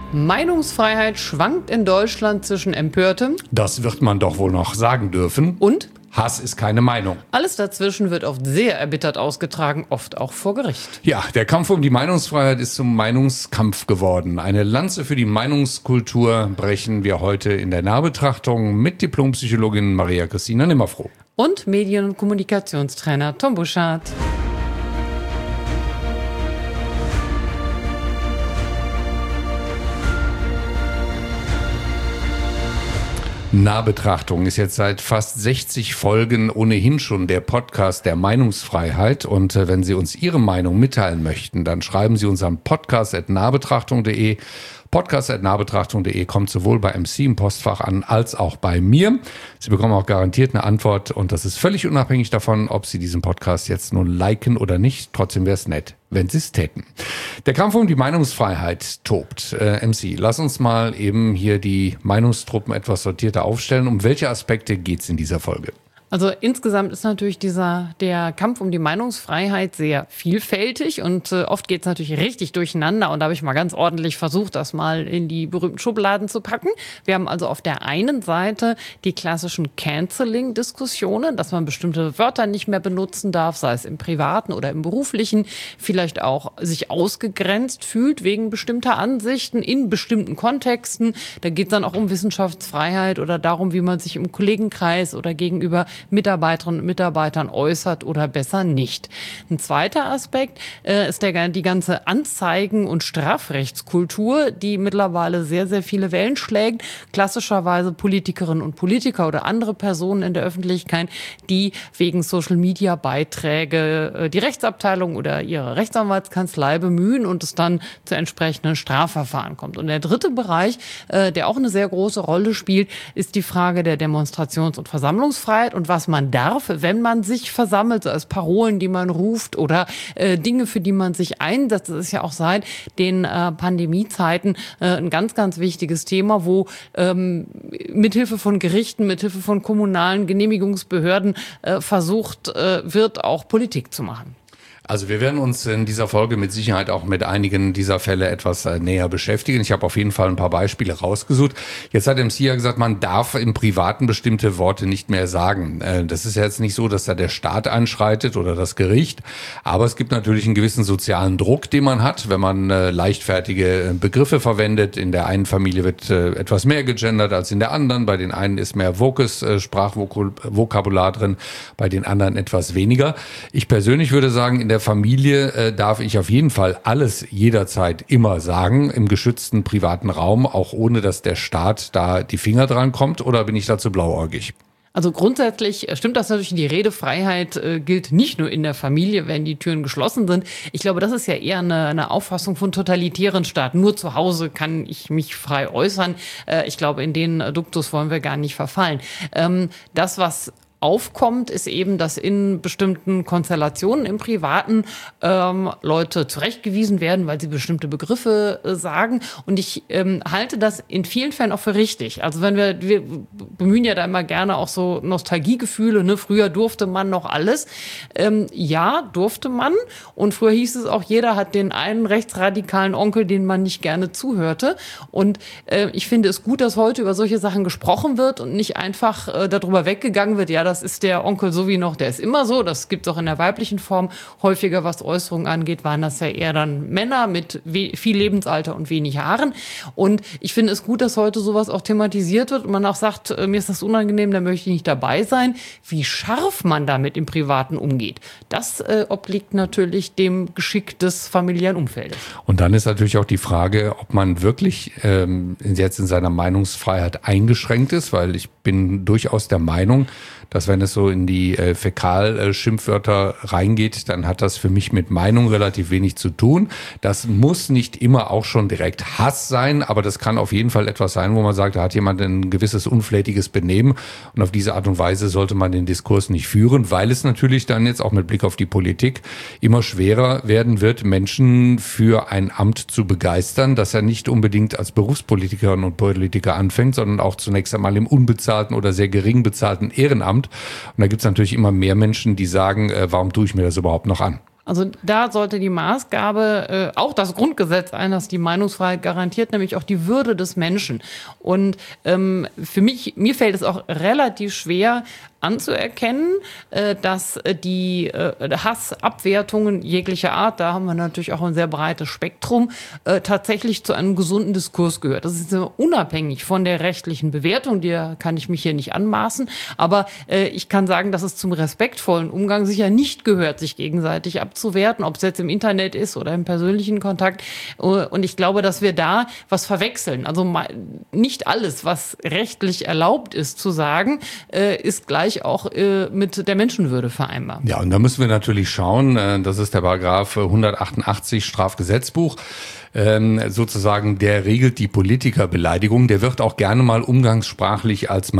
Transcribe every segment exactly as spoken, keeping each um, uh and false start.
Meinungsfreiheit schwankt in Deutschland zwischen Empörtem. Das wird man doch wohl noch sagen dürfen. Und? Hass ist keine Meinung. Alles dazwischen wird oft sehr erbittert ausgetragen, oft auch vor Gericht. Ja, der Kampf um die Meinungsfreiheit ist zum Meinungskampf geworden. Eine Lanze für die Meinungskultur brechen wir heute in der Nahbetrachtung mit Diplompsychologin Maria Christina Nimmerfroh. Und Medien- und Kommunikationstrainer Tom Buschardt. Nahbetrachtung ist jetzt seit fast sechzig Folgen ohnehin schon der Podcast der Meinungsfreiheit. Und äh, wenn Sie uns Ihre Meinung mitteilen möchten, dann schreiben Sie uns an podcast at nahbetrachtung punkt de. podcast at nahbetrachtung punkt de kommt sowohl bei M C im Postfach an, als auch bei mir. Sie bekommen auch garantiert eine Antwort und das ist völlig unabhängig davon, ob Sie diesen Podcast jetzt nun liken oder nicht. Trotzdem wäre es nett, wenn Sie es täten. Der Kampf um die Meinungsfreiheit tobt. Äh, M C, lass uns mal eben hier die Meinungstruppen etwas sortierter aufstellen. Um welche Aspekte geht es in dieser Folge? Also insgesamt ist natürlich dieser der Kampf um die Meinungsfreiheit sehr vielfältig und äh, oft geht es natürlich richtig durcheinander und da habe ich mal ganz ordentlich versucht, das mal in die berühmten Schubladen zu packen. Wir haben also auf der einen Seite die klassischen Canceling-Diskussionen, dass man bestimmte Wörter nicht mehr benutzen darf, sei es im Privaten oder im Beruflichen, vielleicht auch sich ausgegrenzt fühlt wegen bestimmter Ansichten in bestimmten Kontexten. Da geht es dann auch um Wissenschaftsfreiheit oder darum, wie man sich im Kollegenkreis oder gegenüber Mitarbeiterinnen und Mitarbeitern äußert oder besser nicht. Ein zweiter Aspekt äh, ist der, die ganze Anzeigen- und Strafrechtskultur, die mittlerweile sehr, sehr viele Wellen schlägt. Klassischerweise Politikerinnen und Politiker oder andere Personen in der Öffentlichkeit, die wegen Social-Media-Beiträge äh, die Rechtsabteilung oder ihre Rechtsanwaltskanzlei bemühen und es dann zu entsprechenden Strafverfahren kommt. Und der dritte Bereich, äh, der auch eine sehr große Rolle spielt, ist die Frage der Demonstrations- und Versammlungsfreiheit und was man darf, wenn man sich versammelt, so als Parolen, die man ruft oder äh, Dinge, für die man sich einsetzt. Das ist ja auch seit den äh, Pandemiezeiten äh, ein ganz, ganz wichtiges Thema, wo ähm, mithilfe von Gerichten, mithilfe von kommunalen Genehmigungsbehörden äh, versucht äh, wird, auch Politik zu machen. Also wir werden uns in dieser Folge mit Sicherheit auch mit einigen dieser Fälle etwas näher beschäftigen. Ich habe auf jeden Fall ein paar Beispiele rausgesucht. Jetzt hat M C ja gesagt, man darf im Privaten bestimmte Worte nicht mehr sagen. Das ist ja jetzt nicht so, dass da der Staat einschreitet oder das Gericht. Aber es gibt natürlich einen gewissen sozialen Druck, den man hat, wenn man leichtfertige Begriffe verwendet. In der einen Familie wird etwas mehr gegendert als in der anderen. Bei den einen ist mehr wokes Sprachvokabular drin, bei den anderen etwas weniger. Ich persönlich würde sagen, in der Familie äh, darf ich auf jeden Fall alles jederzeit immer sagen, im geschützten privaten Raum, auch ohne dass der Staat da die Finger dran kommt, oder bin ich dazu blauäugig? Also grundsätzlich stimmt das natürlich, die Redefreiheit äh, gilt nicht nur in der Familie, wenn die Türen geschlossen sind. Ich glaube, das ist ja eher eine, eine Auffassung von totalitären Staaten. Nur zu Hause kann ich mich frei äußern. Äh, ich glaube, in den Duktus wollen wir gar nicht verfallen. Ähm, das, was aufkommt, ist eben, dass in bestimmten Konstellationen im Privaten ähm, Leute zurechtgewiesen werden, weil sie bestimmte Begriffe äh, sagen. Und ich ähm, halte das in vielen Fällen auch für richtig. Also wenn wir, wir bemühen ja da immer gerne auch so Nostalgiegefühle, ne? Früher durfte man noch alles. Ähm, ja, durfte man. Und früher hieß es auch, jeder hat den einen rechtsradikalen Onkel, den man nicht gerne zuhörte. Und äh, ich finde es gut, dass heute über solche Sachen gesprochen wird und nicht einfach äh, darüber weggegangen wird, ja, das ist der Onkel so wie noch, der ist immer so. Das gibt es auch in der weiblichen Form. Häufiger, was Äußerungen angeht, waren das ja eher dann Männer mit we- viel Lebensalter und wenig Haaren. Und ich finde es gut, dass heute sowas auch thematisiert wird und man auch sagt, äh, mir ist das unangenehm, da möchte ich nicht dabei sein. Wie scharf man damit im Privaten umgeht, das äh, obliegt natürlich dem Geschick des familiären Umfeldes. Und dann ist natürlich auch die Frage, ob man wirklich ähm, jetzt in seiner Meinungsfreiheit eingeschränkt ist, weil ich bin durchaus der Meinung, dass wenn es so in die äh, Fäkal-Schimpfwörter reingeht, dann hat das für mich mit Meinung relativ wenig zu tun. Das muss nicht immer auch schon direkt Hass sein, aber das kann auf jeden Fall etwas sein, wo man sagt, da hat jemand ein gewisses unflätiges Benehmen und auf diese Art und Weise sollte man den Diskurs nicht führen, weil es natürlich dann jetzt auch mit Blick auf die Politik immer schwerer werden wird, Menschen für ein Amt zu begeistern, das ja nicht unbedingt als Berufspolitikerinnen und Politiker anfängt, sondern auch zunächst einmal im unbezahlten oder sehr gering bezahlten Ehrenamt. Und da gibt es natürlich immer mehr Menschen, die sagen, äh, warum tue ich mir das überhaupt noch an? Also da sollte die Maßgabe äh, auch das Grundgesetz ein, das die Meinungsfreiheit garantiert, nämlich auch die Würde des Menschen. Und ähm, für mich, mir fällt es auch relativ schwer anzuerkennen, äh, dass die äh, Hassabwertungen jeglicher Art, da haben wir natürlich auch ein sehr breites Spektrum, äh, tatsächlich zu einem gesunden Diskurs gehört. Das ist unabhängig von der rechtlichen Bewertung, die kann ich mich hier nicht anmaßen, aber äh, ich kann sagen, dass es zum respektvollen Umgang sicher nicht gehört, sich gegenseitig abzuwerten, ob es jetzt im Internet ist oder im persönlichen Kontakt. Und ich glaube, dass wir da was verwechseln. Also nicht alles, was rechtlich erlaubt ist zu sagen, äh, ist gleich auch äh, mit der Menschenwürde vereinbar. Ja, und da müssen wir natürlich schauen, äh, das ist der Paragraph hundertachtundachtzig Strafgesetzbuch, ähm, sozusagen, der regelt die Politikerbeleidigung. Der wird auch gerne mal umgangssprachlich als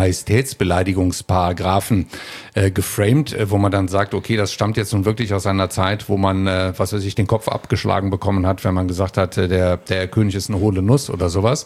Majestätsbeleidigungsparagraphen äh, geframed, äh, wo man dann sagt, okay, das stammt jetzt nun wirklich aus einer Zeit, wo man, äh, was weiß ich, den Kopf abgeschlagen bekommen hat, wenn man gesagt hat, äh, der, der König ist eine hohle Nuss oder sowas.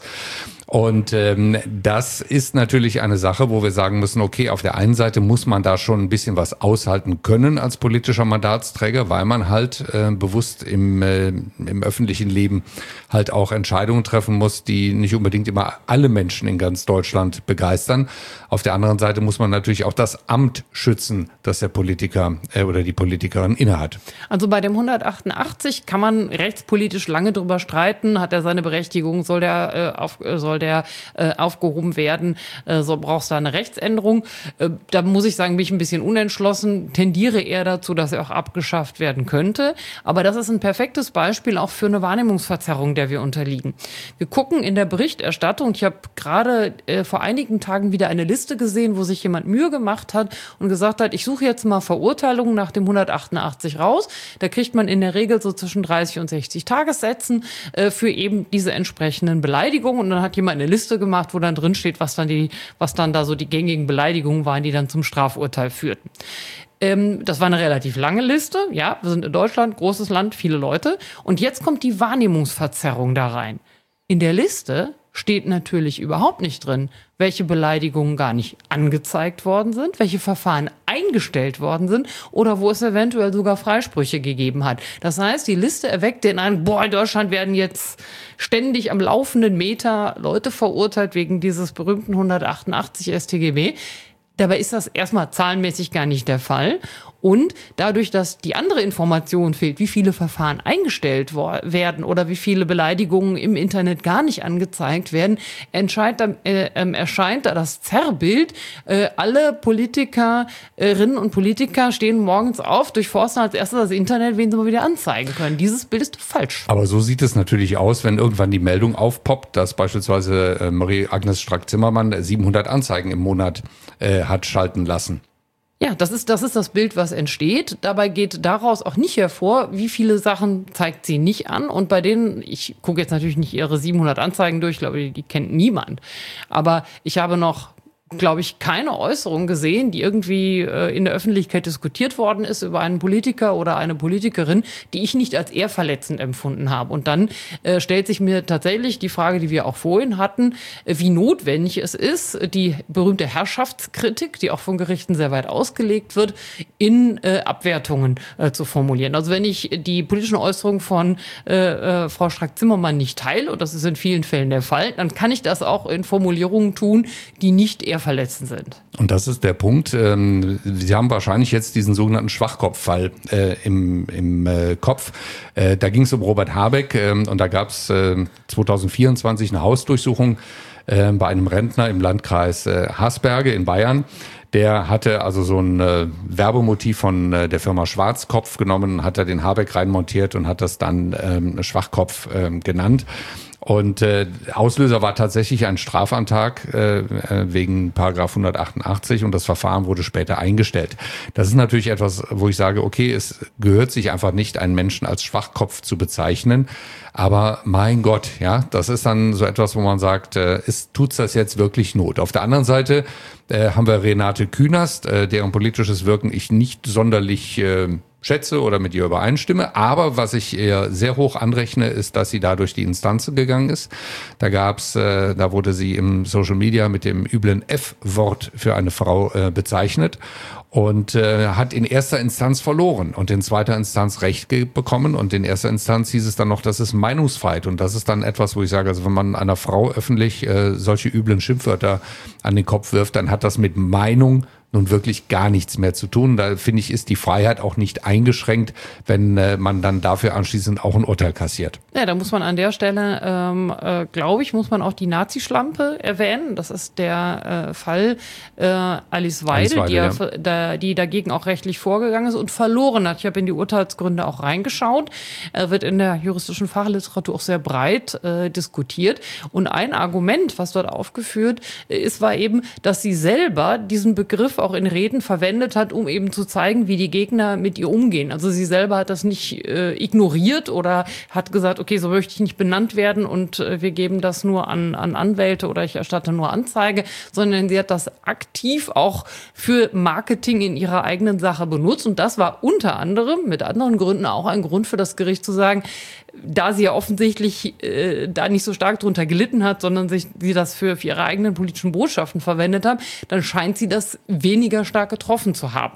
Und ähm, das ist natürlich eine Sache, wo wir sagen müssen, okay, auf der einen Seite muss man da schon ein bisschen was aushalten können als politischer Mandatsträger, weil man halt äh, bewusst im, äh, im öffentlichen Leben halt auch Entscheidungen treffen muss, die nicht unbedingt immer alle Menschen in ganz Deutschland begeistern. Auf der anderen Seite muss man natürlich auch das Amt schützen, das der Politiker äh, oder die Politikerin innehat. Also bei dem hundertachtundachtzig kann man rechtspolitisch lange drüber streiten. Hat er seine Berechtigung? Soll der äh, auf, äh, soll der äh, aufgehoben werden? Äh, so braucht es da eine Rechtsänderung. Äh, da muss ich sagen, bin ich ein bisschen unentschlossen. Tendiere eher dazu, dass er auch abgeschafft werden könnte. Aber das ist ein perfektes Beispiel auch für eine Wahrnehmungsverzerrung, der wir unterliegen. Wir gucken in der Berichterstattung. Ich habe gerade äh, vor einigen Tagen wieder eine Liste gesehen, wo sich jemand Mühe gemacht hat und gesagt hat, ich suche jetzt mal Verurteilungen nach dem hundertachtundachtzig raus. Da kriegt man in der Regel so zwischen dreißig und sechzig Tagessätzen äh, für eben diese entsprechenden Beleidigungen. Und dann hat jemand eine Liste gemacht, wo dann drin steht, was dann die, was dann da so die gängigen Beleidigungen waren, die dann zum Strafurteil führten. Ähm, das war eine relativ lange Liste. Ja, wir sind in Deutschland, großes Land, viele Leute. Und jetzt kommt die Wahrnehmungsverzerrung da rein. In der Liste steht natürlich überhaupt nicht drin, welche Beleidigungen gar nicht angezeigt worden sind, welche Verfahren eingestellt worden sind oder wo es eventuell sogar Freisprüche gegeben hat. Das heißt, die Liste erweckt den Eindruck, boah, in Deutschland werden jetzt ständig am laufenden Meter Leute verurteilt wegen dieses berühmten hundertachtundachtzig S t G B. Dabei ist das erstmal zahlenmäßig gar nicht der Fall. Und dadurch, dass die andere Information fehlt, wie viele Verfahren eingestellt werden oder wie viele Beleidigungen im Internet gar nicht angezeigt werden, entscheid, äh, äh, erscheint da das Zerrbild. Äh, alle Politikerinnen und Politiker stehen morgens auf, durchforsten als erstes das Internet, wen sie mal wieder anzeigen können. Dieses Bild ist falsch. Aber so sieht es natürlich aus, wenn irgendwann die Meldung aufpoppt, dass beispielsweise äh, Marie-Agnes Strack-Zimmermann siebenhundert Anzeigen im Monat äh, hat schalten lassen. Ja, das ist, das ist das Bild, was entsteht. Dabei geht daraus auch nicht hervor, wie viele Sachen zeigt sie nicht an. Und bei denen, ich gucke jetzt natürlich nicht ihre siebenhundert Anzeigen durch, ich glaube, die, die kennt niemand. Aber ich habe noch, glaube ich, keine Äußerung gesehen, die irgendwie äh, in der Öffentlichkeit diskutiert worden ist über einen Politiker oder eine Politikerin, die ich nicht als ehrverletzend empfunden habe. Und dann äh, stellt sich mir tatsächlich die Frage, die wir auch vorhin hatten, äh, wie notwendig es ist, die berühmte Herrschaftskritik, die auch von Gerichten sehr weit ausgelegt wird, in äh, Abwertungen äh, zu formulieren. Also wenn ich die politischen Äußerungen von äh, äh, Frau Strack-Zimmermann nicht teile, und das ist in vielen Fällen der Fall, dann kann ich das auch in Formulierungen tun, die nicht eher verletzend sind. Und das ist der Punkt. Ähm, Sie haben wahrscheinlich jetzt diesen sogenannten Schwachkopffall äh, im, im äh, Kopf. Äh, da ging es um Robert Habeck äh, und da gab es äh, zwanzig vierundzwanzig eine Hausdurchsuchung äh, bei einem Rentner im Landkreis äh, Hasberge in Bayern. Der hatte also so ein äh, Werbemotiv von äh, der Firma Schwarzkopf genommen, hat da den Habeck reinmontiert und hat das dann ähm, Schwachkopf äh, genannt. Und äh, Auslöser war tatsächlich ein Strafantrag äh, wegen Paragraph hundertachtundachtzig und das Verfahren wurde später eingestellt. Das ist natürlich etwas, wo ich sage, okay, es gehört sich einfach nicht, einen Menschen als Schwachkopf zu bezeichnen. Aber mein Gott, ja, das ist dann so etwas, wo man sagt, äh, ist, tut's das jetzt wirklich Not? Auf der anderen Seite äh, haben wir Renate Künast, äh, deren politisches Wirken ich nicht sonderlich äh, schätze oder mit ihr übereinstimme. Aber was ich ihr sehr hoch anrechne, ist, dass sie da durch die Instanzen gegangen ist. Da gab's, äh, da wurde sie im Social Media mit dem üblen F-Wort für eine Frau äh, bezeichnet und äh, hat in erster Instanz verloren und in zweiter Instanz Recht ge- bekommen. Und in erster Instanz hieß es dann noch, das ist Meinungsfreiheit. Und das ist dann etwas, wo ich sage, also wenn man einer Frau öffentlich äh, solche üblen Schimpfwörter an den Kopf wirft, dann hat das mit Meinung nun wirklich gar nichts mehr zu tun. Da finde ich, ist die Freiheit auch nicht eingeschränkt, wenn äh, man dann dafür anschließend auch ein Urteil kassiert. Ja, da muss man an der Stelle, ähm, äh, glaube ich, muss man auch die Nazi-Schlampe erwähnen. Das ist der äh, Fall äh, Alice Weidel, Alice Weidel die, ja. ja, da, die dagegen auch rechtlich vorgegangen ist und verloren hat. Ich habe in die Urteilsgründe auch reingeschaut. Er wird in der juristischen Fachliteratur auch sehr breit äh, diskutiert. Und ein Argument, was dort aufgeführt ist, war eben, dass sie selber diesen Begriff auch in Reden verwendet hat, um eben zu zeigen, wie die Gegner mit ihr umgehen. Also sie selber hat das nicht äh, ignoriert oder hat gesagt, okay, so möchte ich nicht benannt werden und äh, wir geben das nur an, an Anwälte oder ich erstatte nur Anzeige, sondern sie hat das aktiv auch für Marketing in ihrer eigenen Sache benutzt. Und das war unter anderem, mit anderen Gründen auch ein Grund für das Gericht zu sagen, da sie ja offensichtlich äh, da nicht so stark drunter gelitten hat, sondern sich sie das für, für ihre eigenen politischen Botschaften verwendet hat, dann scheint sie das weniger stark getroffen zu haben.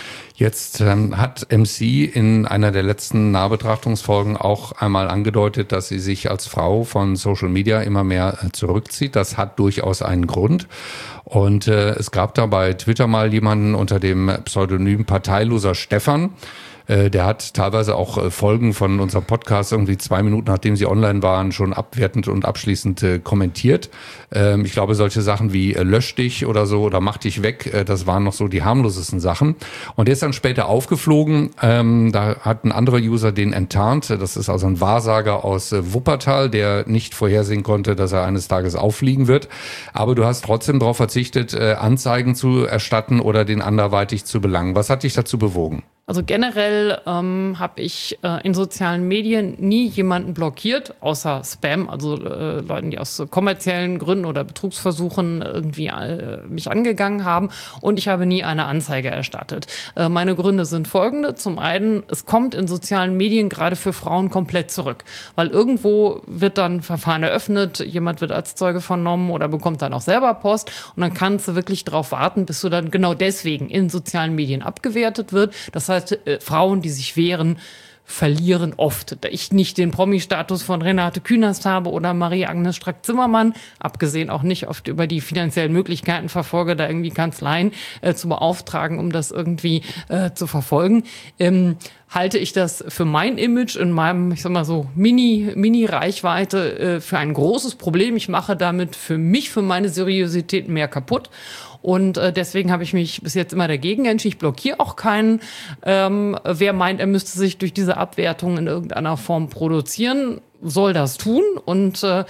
Jetzt ähm, hat M C in einer der letzten Nahbetrachtungsfolgen auch einmal angedeutet, dass sie sich als Frau von Social Media immer mehr äh, zurückzieht. Das hat durchaus einen Grund. Und äh, es gab da bei Twitter mal jemanden unter dem Pseudonym Parteiloser Stefan. Der hat teilweise auch Folgen von unserem Podcast irgendwie zwei Minuten, nachdem sie online waren, schon abwertend und abschließend äh, kommentiert. Ähm, ich glaube, solche Sachen wie äh, lösch dich oder so oder mach dich weg, äh, das waren noch so die harmlosesten Sachen. Und der ist dann später aufgeflogen. Ähm, da hat ein anderer User den enttarnt. Das ist also ein Wahrsager aus äh, Wuppertal, der nicht vorhersehen konnte, dass er eines Tages auffliegen wird. Aber du hast trotzdem darauf verzichtet, äh, Anzeigen zu erstatten oder den anderweitig zu belangen. Was hat dich dazu bewogen? Also generell ähm, habe ich äh, in sozialen Medien nie jemanden blockiert, außer Spam, also äh, Leuten, die aus kommerziellen Gründen oder Betrugsversuchen irgendwie äh, mich angegangen haben. Und ich habe nie eine Anzeige erstattet. Äh, meine Gründe sind folgende. Zum einen, es kommt in sozialen Medien gerade für Frauen komplett zurück. Weil irgendwo wird dann ein Verfahren eröffnet, jemand wird als Zeuge vernommen oder bekommt dann auch selber Post. Und dann kannst du wirklich darauf warten, bis du dann genau deswegen in sozialen Medien abgewertet wird. Das heißt, Das heißt, äh, Frauen, die sich wehren, verlieren oft. Da ich nicht den Promi-Status von Renate Künast habe oder Marie-Agnes Strack-Zimmermann, abgesehen auch nicht oft über die finanziellen Möglichkeiten verfolge, da irgendwie Kanzleien äh, zu beauftragen, um das irgendwie äh, zu verfolgen, ähm, halte ich das für mein Image in meinem, ich sag mal so, Mini, Mini-Reichweite äh, für ein großes Problem. Ich mache damit für mich, für meine Seriosität mehr kaputt. Und äh, deswegen habe ich mich bis jetzt immer dagegen entschieden. Ich blockiere auch keinen. Ähm, wer meint, er müsste sich durch diese Abwertung in irgendeiner Form produzieren, soll das tun. Und äh,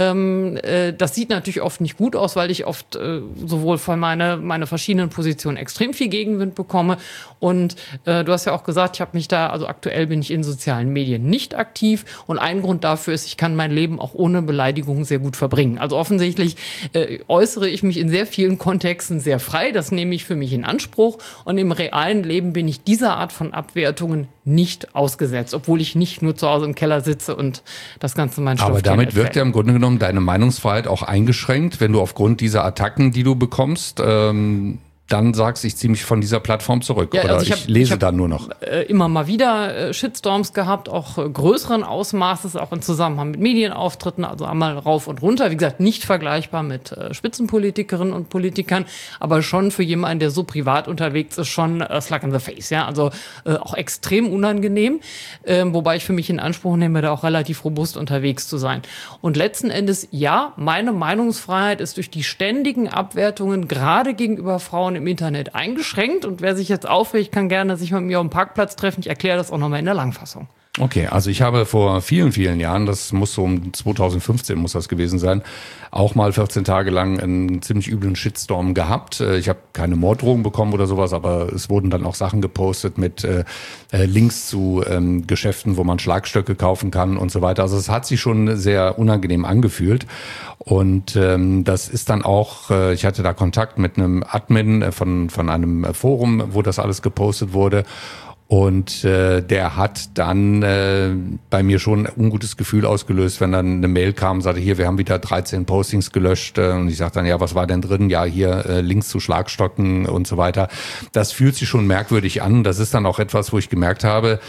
äh, das sieht natürlich oft nicht gut aus, weil ich oft äh, sowohl von meine, meine verschiedenen Positionen extrem viel Gegenwind bekomme. Und äh, du hast ja auch gesagt, ich habe mich da, also aktuell bin ich in sozialen Medien nicht aktiv. Und ein Grund dafür ist, ich kann mein Leben auch ohne Beleidigungen sehr gut verbringen. Also offensichtlich äh, äußere ich mich in sehr vielen Kontexten sehr frei. Das nehme ich für mich in Anspruch. Und im realen Leben bin ich dieser Art von Abwertungen nicht ausgesetzt, obwohl ich nicht nur zu Hause im Keller sitze und das Ganze mein Stofftier. Aber damit wird ja im Grunde genommen deine Meinungsfreiheit auch eingeschränkt, wenn du aufgrund dieser Attacken, die du bekommst, ähm dann sagst, ich ziehe mich von dieser Plattform zurück. Ja, oder also ich, hab, ich lese ich hab, dann nur noch. Äh, immer mal wieder äh, Shitstorms gehabt, auch äh, größeren Ausmaßes, auch im Zusammenhang mit Medienauftritten, also einmal rauf und runter. Wie gesagt, nicht vergleichbar mit äh, Spitzenpolitikerinnen und Politikern, aber schon für jemanden, der so privat unterwegs ist, schon äh, slap in the face. Ja? Also äh, auch extrem unangenehm, äh, wobei ich für mich in Anspruch nehme, da auch relativ robust unterwegs zu sein. Und letzten Endes, ja, meine Meinungsfreiheit ist durch die ständigen Abwertungen, gerade gegenüber Frauen im Internet eingeschränkt. Und wer sich jetzt aufregt, kann gerne sich mit mir auf dem Parkplatz treffen. Ich erkläre das auch nochmal in der Langfassung. Okay, also ich habe vor vielen, vielen Jahren, das muss so um zweitausendfünfzehn muss das gewesen sein, auch mal vierzehn Tage lang einen ziemlich üblen Shitstorm gehabt. Ich habe keine Morddrohungen bekommen oder sowas, aber es wurden dann auch Sachen gepostet mit äh, Links zu ähm, Geschäften, wo man Schlagstöcke kaufen kann und so weiter. Also es hat sich schon sehr unangenehm angefühlt. Und ähm, das ist dann auch, äh, ich hatte da Kontakt mit einem Admin von, von einem Forum, wo das alles gepostet wurde. Und äh, der hat dann äh, bei mir schon ein ungutes Gefühl ausgelöst, wenn dann eine Mail kam und sagte, hier, wir haben wieder dreizehn Postings gelöscht. Äh, und ich sagte dann, ja, was war denn drin? Ja, hier äh, Links zu Schlagstocken und so weiter. Das fühlt sich schon merkwürdig an. Das ist dann auch etwas, wo ich gemerkt habe,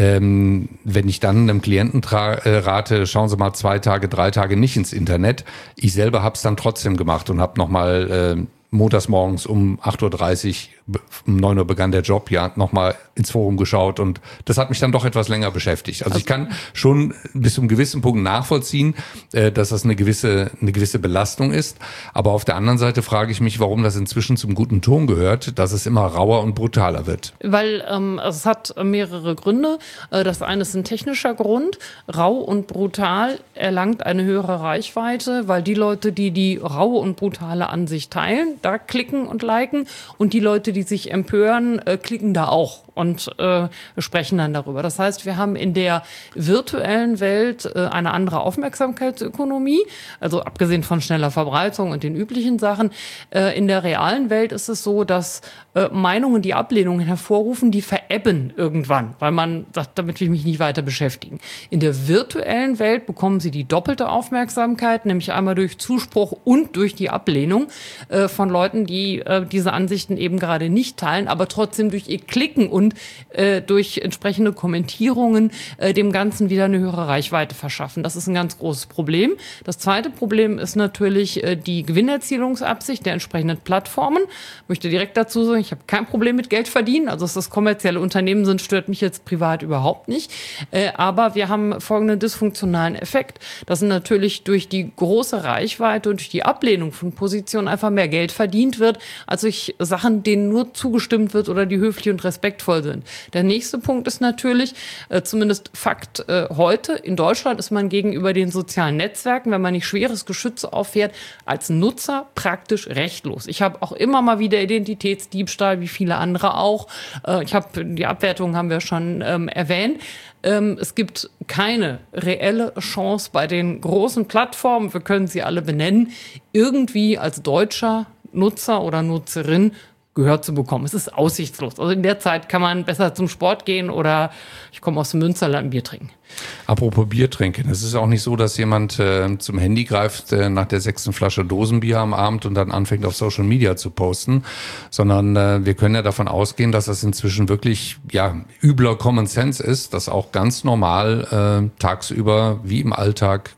ähm, wenn ich dann einem Klienten tra- äh, rate, schauen Sie mal zwei Tage, drei Tage nicht ins Internet. Ich selber habe es dann trotzdem gemacht und habe nochmal äh, montags morgens um acht Uhr dreißig, um neun Uhr begann der Job, ja, nochmal ins Forum geschaut und das hat mich dann doch etwas länger beschäftigt. Also ich kann schon bis zu einem gewissen Punkt nachvollziehen, äh, dass das eine gewisse, eine gewisse Belastung ist, aber auf der anderen Seite frage ich mich, warum das inzwischen zum guten Ton gehört, dass es immer rauer und brutaler wird. Weil ähm, es hat mehrere Gründe. Das eine ist ein technischer Grund. Rau und brutal erlangt eine höhere Reichweite, weil die Leute, die die raue und brutale Ansicht teilen, da klicken und liken und die Leute, die sich empören, äh, klicken da auch und äh, sprechen dann darüber. Das heißt, wir haben in der virtuellen Welt äh, eine andere Aufmerksamkeitsökonomie, also abgesehen von schneller Verbreitung und den üblichen Sachen. Äh, in der realen Welt ist es so, dass äh, Meinungen, die Ablehnungen hervorrufen, die verebben irgendwann, weil man sagt, damit will ich mich nicht weiter beschäftigen. In der virtuellen Welt bekommen sie die doppelte Aufmerksamkeit, nämlich einmal durch Zuspruch und durch die Ablehnung äh, von Leuten, die äh, diese Ansichten eben gerade nicht teilen, aber trotzdem durch ihr Klicken und äh, durch entsprechende Kommentierungen äh, dem Ganzen wieder eine höhere Reichweite verschaffen. Das ist ein ganz großes Problem. Das zweite Problem ist natürlich äh, die Gewinnerzielungsabsicht der entsprechenden Plattformen. Ich möchte direkt dazu sagen, ich habe kein Problem mit Geld verdienen. Also dass das kommerzielle Unternehmen sind, stört mich jetzt privat überhaupt nicht. Äh, aber wir haben folgenden dysfunktionalen Effekt. Dass natürlich durch die große Reichweite und durch die Ablehnung von Positionen einfach mehr Geld verdient wird, als durch Sachen, denen nur zugestimmt wird oder die höflich und respektvoll sind. Der nächste Punkt ist natürlich, äh, zumindest Fakt äh, heute, in Deutschland ist man gegenüber den sozialen Netzwerken, wenn man nicht schweres Geschütz auffährt, als Nutzer praktisch rechtlos. Ich habe auch immer mal wieder Identitätsdiebstahl, wie viele andere auch. Äh, ich habe die Abwertung haben wir schon ähm, erwähnt. Ähm, es gibt keine reelle Chance bei den großen Plattformen, wir können sie alle benennen, irgendwie als deutscher Nutzer oder Nutzerin Gehör zu bekommen. Es ist aussichtslos. Also in der Zeit kann man besser zum Sport gehen oder ich komme aus dem Münsterland ein Bier trinken. Apropos Bier trinken. Es ist auch nicht so, dass jemand äh, zum Handy greift äh, nach der sechsten Flasche Dosenbier am Abend und dann anfängt auf Social Media zu posten, sondern äh, wir können ja davon ausgehen, dass das inzwischen wirklich ja übler Common Sense ist, dass auch ganz normal äh, tagsüber wie im Alltag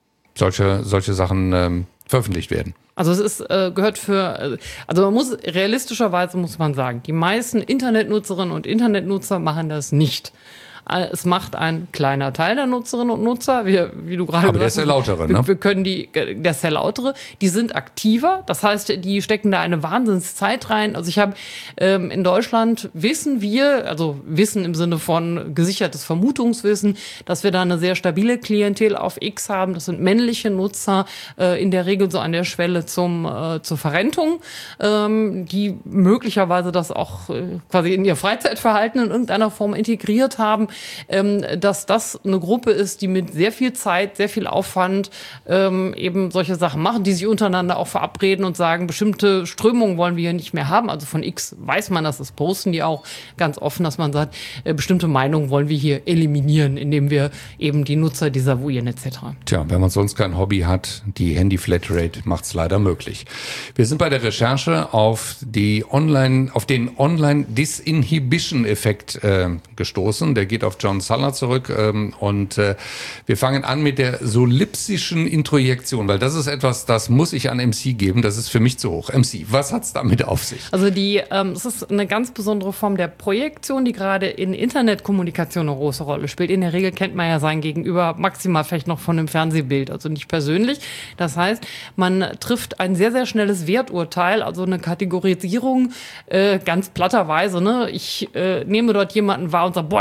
solche solche Sachen äh, veröffentlicht werden. Also es ist, äh, gehört für, also man muss, realistischerweise muss man sagen, die meisten Internetnutzerinnen und Internetnutzer machen das nicht. Es macht ein kleiner Teil der Nutzerinnen und Nutzer, wie, wie du gerade Aber der ist der lautere, ne? Wir, wir können die, der ist der lautere, die sind aktiver, das heißt, die stecken da eine Wahnsinnszeit rein. Also ich habe ähm, in Deutschland wissen wir, also Wissen im Sinne von gesichertes Vermutungswissen, dass wir da eine sehr stabile Klientel auf X haben. Das sind männliche Nutzer, äh, in der Regel so an der Schwelle zum äh, zur Verrentung, ähm, die möglicherweise das auch äh, quasi in ihr Freizeitverhalten in irgendeiner Form integriert haben. Ähm, dass das eine Gruppe ist, die mit sehr viel Zeit, sehr viel Aufwand ähm, eben solche Sachen machen, die sich untereinander auch verabreden und sagen, bestimmte Strömungen wollen wir hier nicht mehr haben. Also von X weiß man das, das posten die auch ganz offen, dass man sagt, äh, bestimmte Meinungen wollen wir hier eliminieren, indem wir eben die Nutzer desavouieren et cetera. Tja, wenn man sonst kein Hobby hat, die Handy-Flatrate macht es leider möglich. Wir sind bei der Recherche auf die Online, auf den Online-Disinhibition-Effekt äh, gestoßen. Der geht auf John Suller zurück ähm, und äh, wir fangen an mit der solipsischen Introjektion, weil das ist etwas, das muss ich an M C geben, das ist für mich zu hoch. M C, was hat's damit auf sich? Also die, ähm, es ist eine ganz besondere Form der Projektion, die gerade in Internetkommunikation eine große Rolle spielt. In der Regel kennt man ja sein Gegenüber maximal vielleicht noch von einem Fernsehbild, also nicht persönlich. Das heißt, man trifft ein sehr, sehr schnelles Werturteil, also eine Kategorisierung, äh, ganz platterweise. Ne? Ich äh, nehme dort jemanden wahr und sage, boah, der ist links.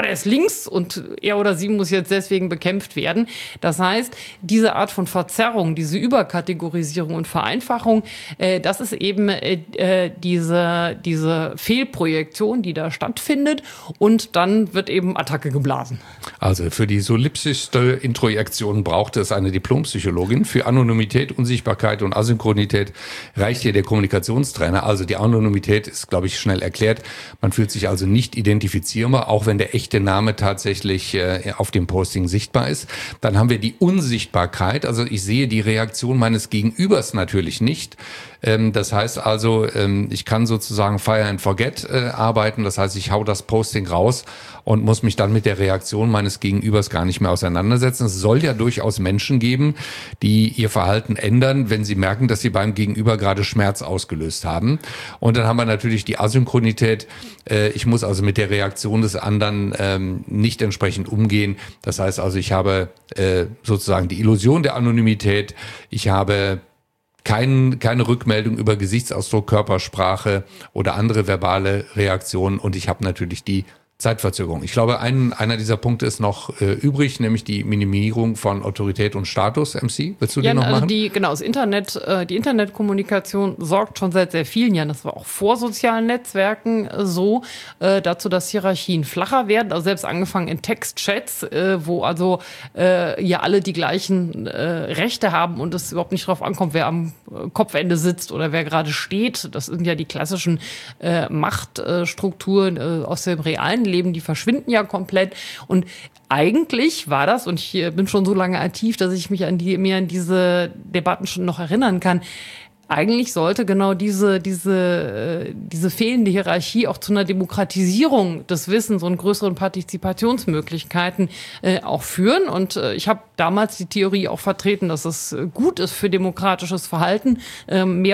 links und er oder sie muss jetzt deswegen bekämpft werden. Das heißt, diese Art von Verzerrung, diese Überkategorisierung und Vereinfachung, äh, das ist eben äh, diese, diese Fehlprojektion, die da stattfindet, und dann wird eben Attacke geblasen. Also für die solipsischste Introjektion braucht es eine Diplompsychologin. Für Anonymität, Unsichtbarkeit und Asynchronität reicht hier der Kommunikationstrainer. Also die Anonymität ist, glaube ich, schnell erklärt. Man fühlt sich also nicht identifizierbar, auch wenn der echte Name tatsächlich äh, auf dem Posting sichtbar ist. Dann haben wir die Unsichtbarkeit. Also ich sehe die Reaktion meines Gegenübers natürlich nicht. Ähm, das heißt also, ähm, ich kann sozusagen Fire and Forget äh, arbeiten. Das heißt, ich hau das Posting raus und muss mich dann mit der Reaktion meines Gegenübers gar nicht mehr auseinandersetzen. Es soll ja durchaus Menschen geben, die ihr Verhalten ändern, wenn sie merken, dass sie beim Gegenüber gerade Schmerz ausgelöst haben. Und dann haben wir natürlich die Asynchronität. Äh, ich muss also mit der Reaktion des anderen ähm, nicht entsprechend umgehen. Das heißt also, ich habe äh, sozusagen die Illusion der Anonymität. Ich habe Kein, keine Rückmeldung über Gesichtsausdruck, Körpersprache oder andere verbale Reaktionen, und ich habe natürlich die Zeitverzögerung. Ich glaube, ein, einer dieser Punkte ist noch äh, übrig, nämlich die Minimierung von Autorität und Status. M C, willst du ja, den noch also machen? Die, genau, das Internet, äh, die Internetkommunikation sorgt schon seit sehr vielen Jahren, das war auch vor sozialen Netzwerken äh, so, äh, dazu, dass Hierarchien flacher werden. Also selbst angefangen in Textchats, äh, wo also äh, ja alle die gleichen äh, Rechte haben und es überhaupt nicht darauf ankommt, wer am äh, Kopfende sitzt oder wer gerade steht. Das sind ja die klassischen äh, Machtstrukturen äh, aus dem realen Leben, die verschwinden ja komplett. Und eigentlich war das, und ich bin schon so lange aktiv, dass ich mich an die, mir an diese Debatten schon noch erinnern kann, eigentlich sollte genau diese, diese, diese fehlende Hierarchie auch zu einer Demokratisierung des Wissens und größeren Partizipationsmöglichkeiten äh, auch führen. Und äh, ich habe damals die Theorie auch vertreten, dass es gut ist für demokratisches Verhalten, äh, mehr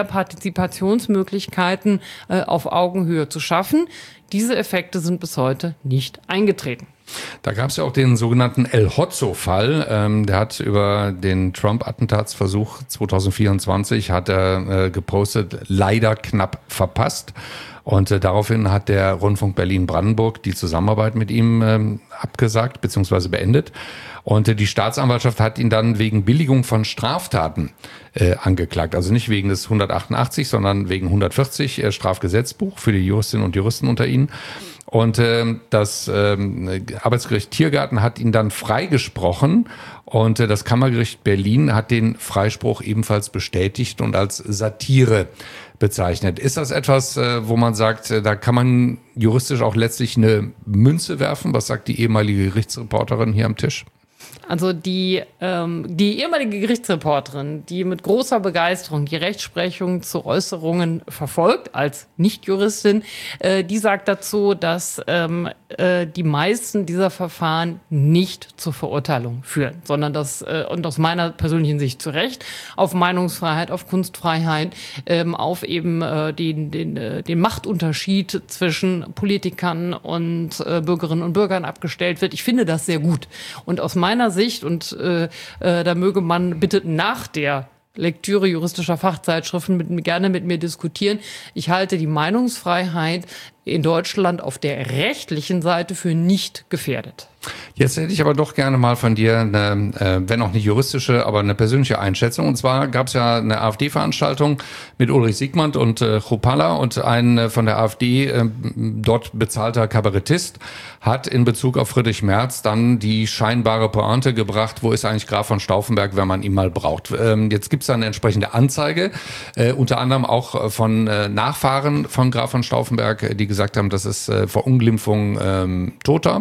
Partizipationsmöglichkeiten äh, auf Augenhöhe zu schaffen. Diese Effekte sind bis heute nicht eingetreten. Da gab es ja auch den sogenannten El Hotzo-Fall. Ähm, der hat über den Trump-Attentatsversuch zwanzig vierundzwanzig hat er äh, gepostet, leider knapp verpasst. Und äh, daraufhin hat der Rundfunk Berlin-Brandenburg die Zusammenarbeit mit ihm ähm, abgesagt bzw. beendet. Und äh, die Staatsanwaltschaft hat ihn dann wegen Billigung von Straftaten äh, angeklagt. Also nicht wegen des hundertachtundachtzig, sondern wegen hundertvierzig äh, Strafgesetzbuch für die Juristinnen und Juristen unter Ihnen. Und äh, das äh, Arbeitsgericht Tiergarten hat ihn dann freigesprochen, und äh, das Kammergericht Berlin hat den Freispruch ebenfalls bestätigt und als Satire bezeichnet. Ist das etwas, äh, wo man sagt, äh, da kann man juristisch auch letztlich eine Münze werfen? Was sagt die ehemalige Gerichtsreporterin hier am Tisch? Also die, ähm, die ehemalige Gerichtsreporterin, die mit großer Begeisterung die Rechtsprechung zu Äußerungen verfolgt, als Nichtjuristin, äh, die sagt dazu, dass ähm, äh, die meisten dieser Verfahren nicht zur Verurteilung führen, sondern dass, äh, und aus meiner persönlichen Sicht zu Recht, auf Meinungsfreiheit, auf Kunstfreiheit, ähm, auf eben äh, den, den, äh, den Machtunterschied zwischen Politikern und äh, Bürgerinnen und Bürgern abgestellt wird. Ich finde das sehr gut. Und aus meiner Sicht, und äh, äh, da möge man bitte nach der Lektüre juristischer Fachzeitschriften mit, gerne mit mir diskutieren. Ich halte die Meinungsfreiheit in Deutschland auf der rechtlichen Seite für nicht gefährdet. Jetzt hätte ich aber doch gerne mal von dir eine, äh, wenn auch nicht juristische, aber eine persönliche Einschätzung. Und zwar gab es ja eine AfD-Veranstaltung mit Ulrich Siegmann und äh, Chrupalla, und ein äh, von der AfD äh, dort bezahlter Kabarettist hat in Bezug auf Friedrich Merz dann die scheinbare Pointe gebracht, wo ist eigentlich Graf von Stauffenberg, wenn man ihn mal braucht. Ähm, jetzt gibt es da eine entsprechende Anzeige, äh, unter anderem auch von äh, Nachfahren von Graf von Stauffenberg, äh, die gesagt haben, das ist äh, Verunglimpfung ähm, Toter.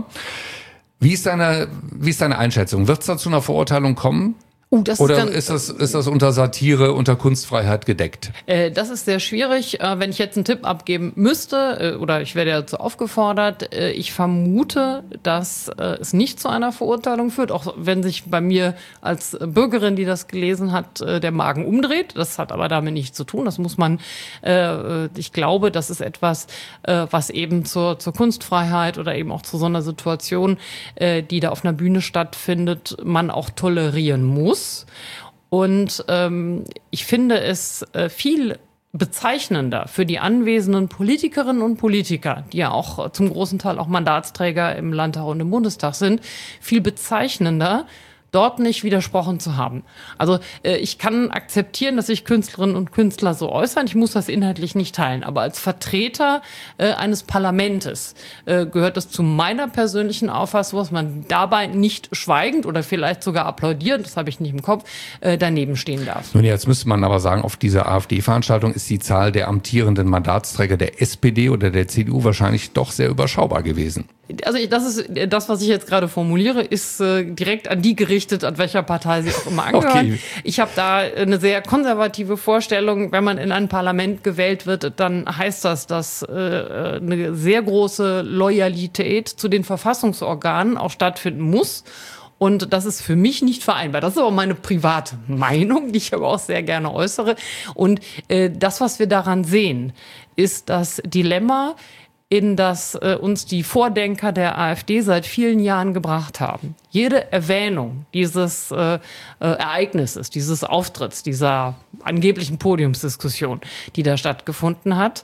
Wie ist deine, wie ist deine Einschätzung? Wird es da zu einer Verurteilung kommen? Uh, das Oder ist, dann, ist das, ist das unter Satire, unter Kunstfreiheit gedeckt? Äh, das ist sehr schwierig. Äh, wenn ich jetzt einen Tipp abgeben müsste, äh, oder ich werde dazu aufgefordert, äh, ich vermute, dass äh, es nicht zu einer Verurteilung führt, auch wenn sich bei mir als Bürgerin, die das gelesen hat, äh, der Magen umdreht. Das hat aber damit nichts zu tun. Das muss man, äh, ich glaube, das ist etwas, äh, was eben zur, zur Kunstfreiheit oder eben auch zu so einer Situation, äh, die da auf einer Bühne stattfindet, man auch tolerieren muss. Und ähm, ich finde es äh, viel bezeichnender für die anwesenden Politikerinnen und Politiker, die ja auch zum großen Teil auch Mandatsträger im Landtag und im Bundestag sind, viel bezeichnender, dort nicht widersprochen zu haben. Also äh, ich kann akzeptieren, dass sich Künstlerinnen und Künstler so äußern. Ich muss das inhaltlich nicht teilen. Aber als Vertreter äh, eines Parlamentes äh, gehört es zu meiner persönlichen Auffassung, dass man dabei nicht schweigend oder vielleicht sogar applaudierend, das habe ich nicht im Kopf, äh, daneben stehen darf. Nun, jetzt müsste man aber sagen, auf dieser AfD-Veranstaltung ist die Zahl der amtierenden Mandatsträger der S P D oder der C D U wahrscheinlich doch sehr überschaubar gewesen. Also das ist das, was ich jetzt gerade formuliere, ist äh, direkt an die gerichtet, an welcher Partei sie auch immer angehören. Okay. Ich habe da eine sehr konservative Vorstellung. Wenn man in ein Parlament gewählt wird, dann heißt das, dass äh, eine sehr große Loyalität zu den Verfassungsorganen auch stattfinden muss. Und das ist für mich nicht vereinbar. Das ist aber meine private Meinung, die ich aber auch sehr gerne äußere. Und äh, das, was wir daran sehen, ist das Dilemma, in das äh, uns die Vordenker der AfD seit vielen Jahren gebracht haben. Jede Erwähnung dieses äh, äh, Ereignisses, dieses Auftritts, dieser angeblichen Podiumsdiskussion, die da stattgefunden hat,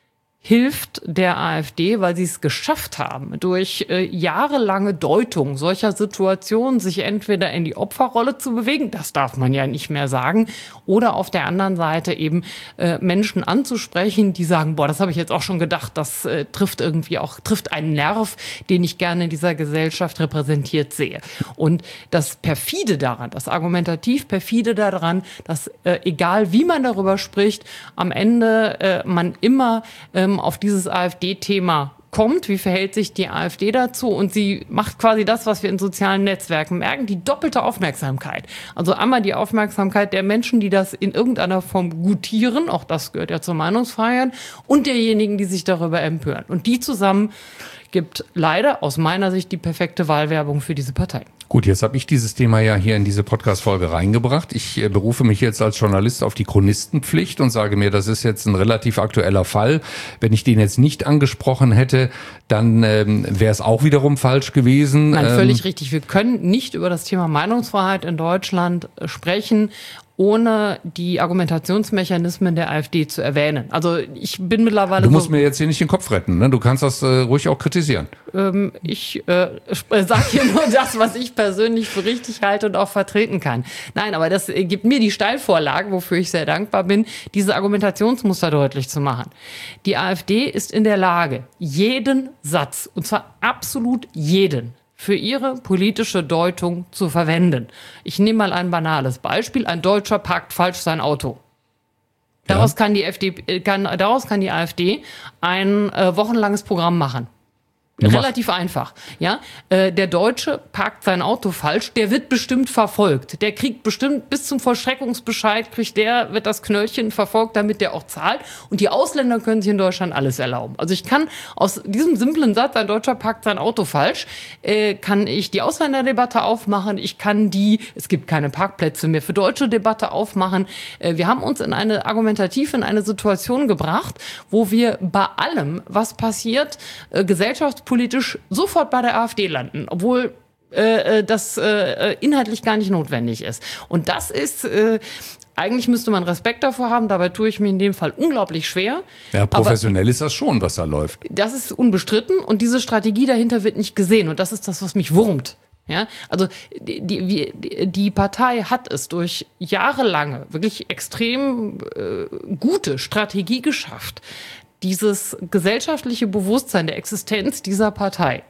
hilft der AfD, weil sie es geschafft haben, durch äh, jahrelange Deutung solcher Situationen sich entweder in die Opferrolle zu bewegen, das darf man ja nicht mehr sagen, oder auf der anderen Seite eben äh, Menschen anzusprechen, die sagen, boah, das habe ich jetzt auch schon gedacht, das äh, trifft irgendwie auch, trifft einen Nerv, den ich gerne in dieser Gesellschaft repräsentiert sehe. Und das Perfide daran, das argumentativ Perfide daran, dass äh, egal wie man darüber spricht, am Ende äh, man immer äh, auf dieses AfD-Thema kommt, wie verhält sich die AfD dazu, und sie macht quasi das, was wir in sozialen Netzwerken merken, die doppelte Aufmerksamkeit. Also einmal die Aufmerksamkeit der Menschen, die das in irgendeiner Form gutieren, auch das gehört ja zur Meinungsfreiheit, und derjenigen, die sich darüber empören. Und die zusammen gibt leider aus meiner Sicht die perfekte Wahlwerbung für diese Partei. Gut, jetzt habe ich dieses Thema ja hier in diese Podcast-Folge reingebracht. Ich äh, berufe mich jetzt als Journalist auf die Chronistenpflicht und sage mir, das ist jetzt ein relativ aktueller Fall. Wenn ich den jetzt nicht angesprochen hätte, dann ähm, wäre es auch wiederum falsch gewesen. Nein, völlig ähm, richtig. Wir können nicht über das Thema Meinungsfreiheit in Deutschland äh, sprechen, ohne die Argumentationsmechanismen der AfD zu erwähnen. Also ich bin mittlerweile... Du musst so, mir jetzt hier nicht den Kopf retten, ne? Du kannst das äh, ruhig auch kritisieren. Ähm, ich äh, sage hier nur das, was ich persönlich für richtig halte und auch vertreten kann. Nein, aber das äh, gibt mir die Steilvorlage, wofür ich sehr dankbar bin, diese Argumentationsmuster deutlich zu machen. Die AfD ist in der Lage, jeden Satz, und zwar absolut jeden, für ihre politische Deutung zu verwenden. Ich nehme mal ein banales Beispiel. Ein Deutscher parkt falsch sein Auto. Daraus, ja. kann, die F D P, kann, daraus kann die AfD ein äh, wochenlanges Programm machen. Relativ einfach, ja. Äh, der Deutsche parkt sein Auto falsch, der wird bestimmt verfolgt. Der kriegt bestimmt bis zum Vollstreckungsbescheid, kriegt der, wird das Knöllchen verfolgt, damit der auch zahlt. Und die Ausländer können sich in Deutschland alles erlauben. Also ich kann aus diesem simplen Satz, ein Deutscher parkt sein Auto falsch, äh, kann ich die Ausländerdebatte aufmachen. Ich kann die, es gibt keine Parkplätze mehr für deutsche Debatte aufmachen. Äh, wir haben uns in eine, argumentativ in eine Situation gebracht, wo wir bei allem, was passiert, äh, gesellschaftspolitisch politisch sofort bei der AfD landen, obwohl äh, das äh, inhaltlich gar nicht notwendig ist. Und das ist, äh, eigentlich müsste man Respekt davor haben, dabei tue ich mir in dem Fall unglaublich schwer. Ja, professionell aber ist das schon, was da läuft. Das ist unbestritten und diese Strategie dahinter wird nicht gesehen und das ist das, was mich wurmt. Ja, also die, die, die Partei hat es durch jahrelange, wirklich extrem äh, gute Strategie geschafft, dieses gesellschaftliche Bewusstsein der Existenz dieser Partei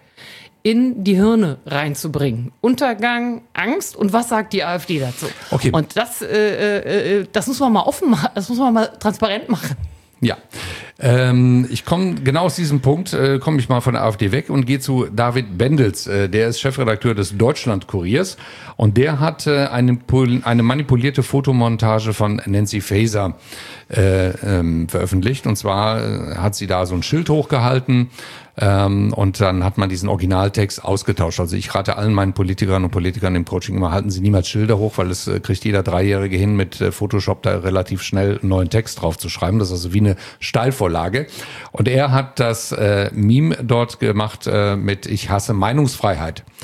in die Hirne reinzubringen. Untergang, Angst und was sagt die AfD dazu? Okay. Und das, äh, äh, das muss man mal offen machen, das muss man mal transparent machen. Ja, ähm, ich komme genau aus diesem Punkt, äh, komme ich mal von der AfD weg und gehe zu David Bendels. Äh, der ist Chefredakteur des Deutschland-Kuriers und der hat äh, eine, eine manipulierte Fotomontage von Nancy Faeser äh, ähm, veröffentlicht. Und zwar äh, hat sie da so ein Schild hochgehalten ähm, und dann hat man diesen Originaltext ausgetauscht. Also ich rate allen meinen Politikerinnen und Politikern im Coaching immer, halten Sie niemals Schilder hoch, weil es äh, kriegt jeder Dreijährige hin, mit äh, Photoshop da relativ schnell einen neuen Text drauf zu schreiben. Das ist also wie eine Steilvorlage. Und er hat das äh, Meme dort gemacht äh, mit "Ich hasse Meinungsfreiheit".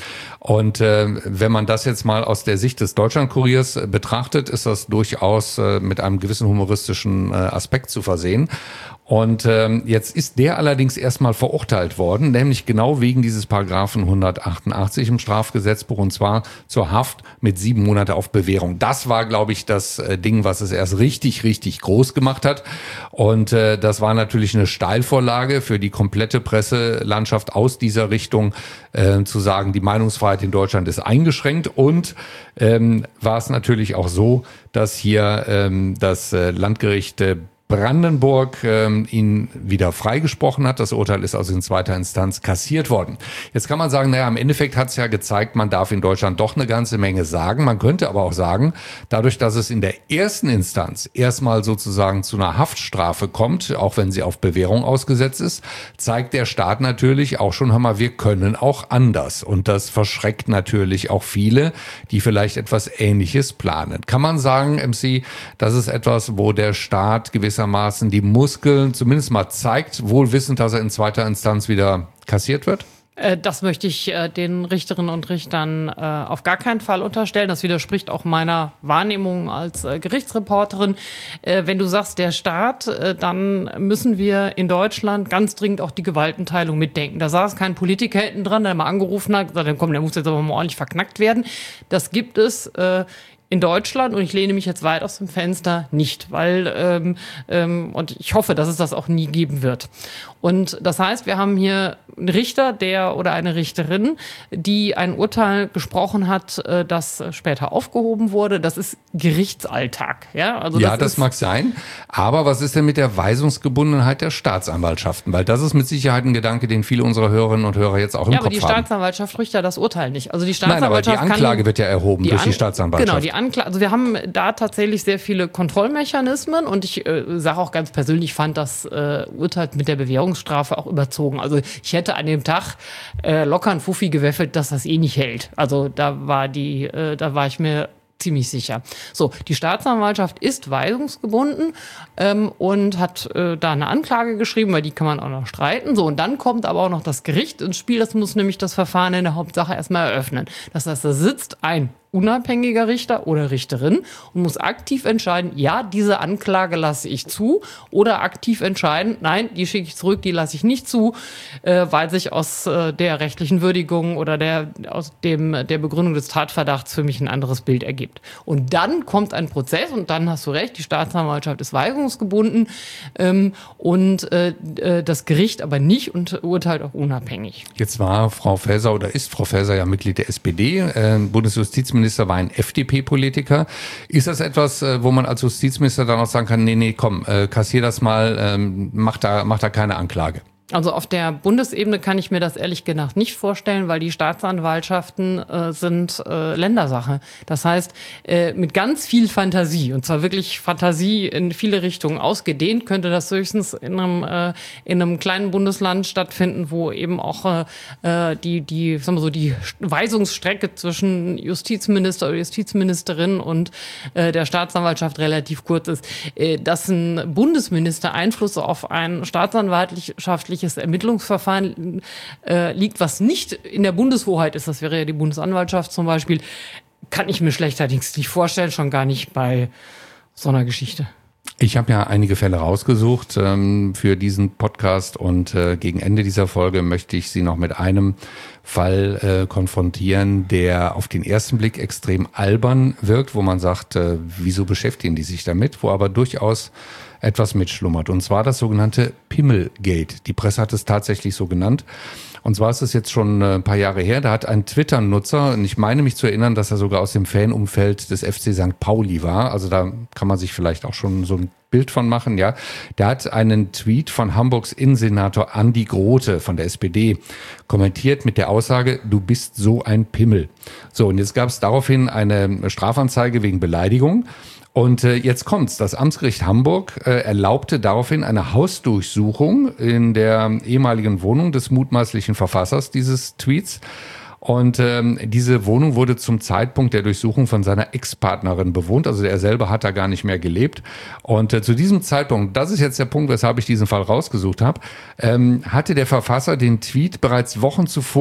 Und äh, wenn man das jetzt mal aus der Sicht des Deutschlandkuriers äh, betrachtet, ist das durchaus äh, mit einem gewissen humoristischen äh, Aspekt zu versehen. Und ähm, jetzt ist der allerdings erstmal verurteilt worden, nämlich genau wegen dieses Paragraphen hundertachtundachtzig im Strafgesetzbuch, und zwar zur Haft mit sieben Monate auf Bewährung. Das war, glaube ich, das äh, Ding, was es erst richtig, richtig groß gemacht hat. Und äh, das war natürlich eine Steilvorlage für die komplette Presselandschaft aus dieser Richtung, äh, zu sagen, die Meinungsfreiheit in Deutschland ist eingeschränkt. Und ähm, war es natürlich auch so, dass hier ähm, das äh, Landgericht äh, Brandenburg ähm, ihn wieder freigesprochen hat. Das Urteil ist also in zweiter Instanz kassiert worden. Jetzt kann man sagen, naja, im Endeffekt hat es ja gezeigt, man darf in Deutschland doch eine ganze Menge sagen. Man könnte aber auch sagen, dadurch, dass es in der ersten Instanz erstmal sozusagen zu einer Haftstrafe kommt, auch wenn sie auf Bewährung ausgesetzt ist, zeigt der Staat natürlich auch schon, hör mal, wir können auch anders. Und das verschreckt natürlich auch viele, die vielleicht etwas Ähnliches planen. Kann man sagen, M C, das ist etwas, wo der Staat gewissermaßen die Muskeln zumindest mal zeigt, wohl wissend, dass er in zweiter Instanz wieder kassiert wird? Das möchte ich den Richterinnen und Richtern auf gar keinen Fall unterstellen. Das widerspricht auch meiner Wahrnehmung als Gerichtsreporterin. Wenn du sagst, der Staat, dann müssen wir in Deutschland ganz dringend auch die Gewaltenteilung mitdenken. Da saß kein Politiker hinten dran, der mal angerufen hat, gesagt hat, komm, der muss jetzt aber mal ordentlich verknackt werden. Das gibt es in Deutschland, und ich lehne mich jetzt weit aus dem Fenster, nicht, weil ähm, ähm, und ich hoffe, dass es das auch nie geben wird. Und das heißt, wir haben hier einen Richter, der oder eine Richterin, die ein Urteil gesprochen hat, äh, das später aufgehoben wurde. Das ist Gerichtsalltag. Ja, also ja, das, das ist, mag sein. Aber was ist denn mit der Weisungsgebundenheit der Staatsanwaltschaften? Weil das ist mit Sicherheit ein Gedanke, den viele unserer Hörerinnen und Hörer jetzt auch im ja, Kopf haben. Aber die Staatsanwaltschaft spricht ja das Urteil nicht. Also die Staatsanwaltschaft Nein, aber die Anklage kann, wird ja erhoben die durch An- die Staatsanwaltschaft. Genau, die Anklage. Also wir haben da tatsächlich sehr viele Kontrollmechanismen, und ich äh, sage auch ganz persönlich, fand das äh, Urteil mit der Bewährungsstrafe auch überzogen. Also ich hätte an dem Tag äh, locker einen Fuffi geweffelt, dass das eh nicht hält. Also da war die, äh, da war ich mir ziemlich sicher. So, die Staatsanwaltschaft ist weisungsgebunden ähm, und hat äh, da eine Anklage geschrieben, weil die kann man auch noch streiten. So, und dann kommt aber auch noch das Gericht ins Spiel. Das muss nämlich das Verfahren in der Hauptsache erstmal eröffnen. Das heißt, da sitzt ein unabhängiger Richter oder Richterin und muss aktiv entscheiden, ja, diese Anklage lasse ich zu, oder aktiv entscheiden, nein, die schicke ich zurück, die lasse ich nicht zu, äh, weil sich aus äh, der rechtlichen Würdigung oder der, aus dem, der Begründung des Tatverdachts für mich ein anderes Bild ergibt. Und dann kommt ein Prozess, und dann hast du recht, die Staatsanwaltschaft ist weisungsgebunden ähm, und äh, das Gericht aber nicht und urteilt auch unabhängig. Jetzt war Frau Faeser oder ist Frau Faeser ja Mitglied der S P D, äh, Bundesjustizminister war ein F D P-Politiker. Ist das etwas, wo man als Justizminister dann auch sagen kann, nee, nee, komm, äh, kassier das mal, ähm, mach da, mach da keine Anklage? Also auf der Bundesebene kann ich mir das ehrlich gesagt nicht vorstellen, weil die Staatsanwaltschaften äh, sind äh, Ländersache. Das heißt, äh, mit ganz viel Fantasie, und zwar wirklich Fantasie in viele Richtungen ausgedehnt, könnte das höchstens in einem, äh, in einem kleinen Bundesland stattfinden, wo eben auch äh, die, die, sagen wir so, die Weisungsstrecke zwischen Justizminister oder Justizministerin und äh, der Staatsanwaltschaft relativ kurz ist. Äh, dass ein Bundesminister Einfluss auf ein staatsanwaltschaftliches Ermittlungsverfahren äh, liegt, was nicht in der Bundeshoheit ist, das wäre ja die Bundesanwaltschaft zum Beispiel, kann ich mir schlechterdings nicht vorstellen, schon gar nicht bei so einer Geschichte. Ich habe ja einige Fälle rausgesucht ähm, für diesen Podcast, und äh, gegen Ende dieser Folge möchte ich Sie noch mit einem Fall äh, konfrontieren, der auf den ersten Blick extrem albern wirkt, wo man sagt, äh, wieso beschäftigen die sich damit, wo aber durchaus etwas mitschlummert. Und zwar das sogenannte Pimmelgate. Die Presse hat es tatsächlich so genannt. Und zwar ist es jetzt schon ein paar Jahre her, da hat ein Twitter-Nutzer, und ich meine mich zu erinnern, dass er sogar aus dem Fanumfeld des F C Sankt Pauli war, also da kann man sich vielleicht auch schon so ein Bild von machen, ja. Der hat einen Tweet von Hamburgs Innensenator Andi Grote von der S P D kommentiert mit der Aussage, du bist so ein Pimmel. So, und jetzt gab es daraufhin eine Strafanzeige wegen Beleidigung. Und äh, jetzt kommt's. Das Amtsgericht Hamburg äh, erlaubte daraufhin eine Hausdurchsuchung in der ehemaligen Wohnung des mutmaßlichen Verfassers dieses Tweets. Und ähm, diese Wohnung wurde zum Zeitpunkt der Durchsuchung von seiner Ex-Partnerin bewohnt. Also er selber hat da gar nicht mehr gelebt. Und äh, zu diesem Zeitpunkt, das ist jetzt der Punkt, weshalb ich diesen Fall rausgesucht habe, ähm, hatte der Verfasser den Tweet bereits Wochen zuvor